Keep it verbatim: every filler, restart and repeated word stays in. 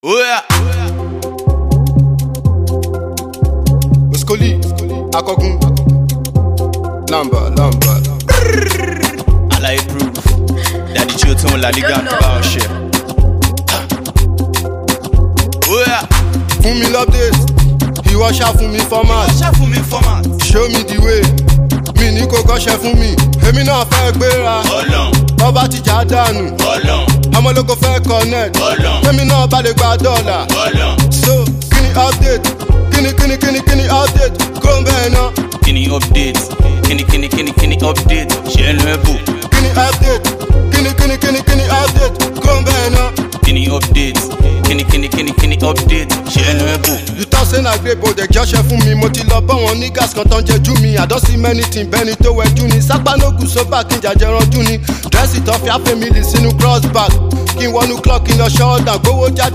Oh yeah. Oskoli, Akogun, Lamba, Lamba. I like proof. Daddy Chilton La Liga about shit. Oh yeah. Fún mi l'update, ìwọ ṣá fún mi format. Ṣá fún mi format. Show me the way, mi ní kò kọ́ṣẹ́ fún mi. Èmi náà fẹ́ gbéra, Ọlọ́run, ọba ti já dànù. Ọlọ́run, Ọmọlógo fẹ́ connect, Ọlọ́run, èmi náà bá lè gba dọ́là. Ọlọ́run. So, kíni update, kíni kíni kíni kíni update, kúrò ń bẹ́ẹ̀ náà. Kini update, kini kini kini kini update. Ṣé ẹnu ẹ bò? Kíni update, kíni kíni kíni kíni update, kúrò ń bẹ́ẹ̀ náà. Kini update, kini kini kini kini update. Ṣé ẹnu ẹ bò? You talk say na great but ẹ̀jọ́ ṣe fún mi. Mo ti lọ bọ́ wọn ní gas kan tán jẹjú mi. I don see many things bẹ́ni tó wẹjú ni. Sápánógún sóbà kí n jàjẹ́ ranjú ni. Dírẹ́sì tán fi áfẹ́mìlì sínú cross bag. Kí n wọnú clock kí n lọ ṣọ́ọ̀dà gbówó jáde.